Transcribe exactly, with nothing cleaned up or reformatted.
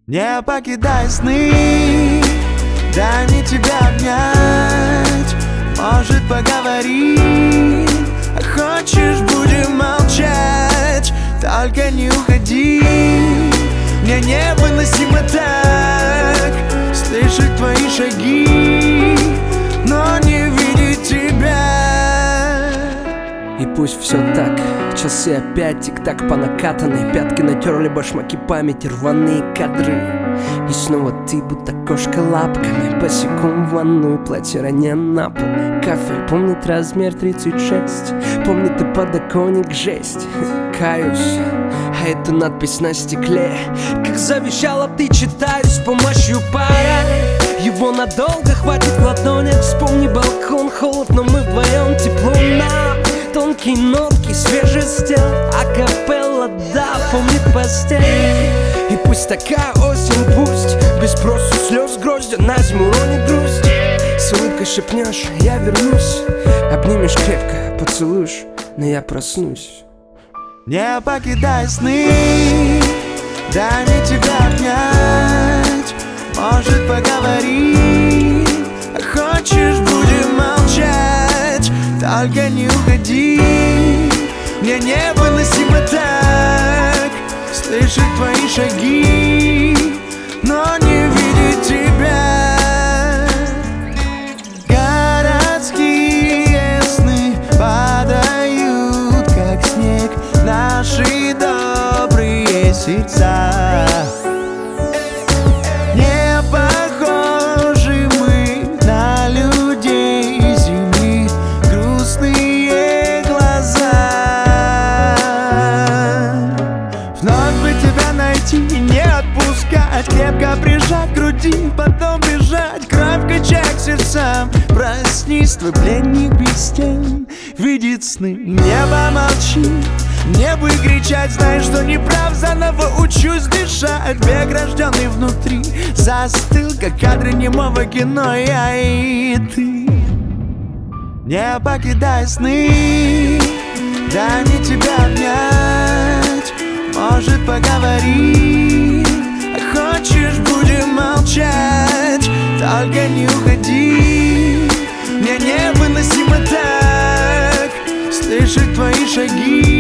Не покидай сны, дай мне тебя обнять. Может, поговорим, а хочешь, будем молчать. Только не уходи, мне невыносимо так слышать твои шаги, но не видеть тебя. И пусть все так, часы опять тик-так по накатанной. Пятки натерли башмаки памяти, рваные кадры. И снова ты, будто кошка лапками, босиком в ванную, платье роня на пол. Кафель помнит размер тридцать шесть, помнит и подоконник, жесть. Каюсь, а эту надпись на стекле, как завещала, ты читаешь с помощью пара. Его надолго хватит в ладонях. Вспомни балкон, холод, но мы вдвоем, тепло нам. Тонкие нотки, свежесть тел, акапелла, да, помнит постель. И пусть такая осень, пусть без спросу слез гроздья на зиму уронит грусть. С улыбкой шепнешь, я вернусь, обнимешь крепко, поцелуешь, но я проснусь. Не покидай сны, дай мне тебя обнять. Может, поговорим, а хочешь, будем молчать. Только не уходи, мне невыносимо так слышать твои шаги, но не видеть тебя. Городские сны падают, как снег, наши добрые сердца. Не похожи мы на людей земли, грустные глаза. Вновь бы тебя найти и не отпускать, крепко прижать к груди, потом бежать, кровь качать к сердцам. Проснись, твой пленник без стен видит сны. Небо молчит, небо и кричать, знаешь, что не прав, заново учусь дышать. Бег, рожденный внутри, застыл, как кадры немого кино, я и ты. Не покидай сны, дай мне тебя обнять. Может, поговорим, а хочешь, будем молчать. Только не уходи, мне невыносимо так слышать твои шаги,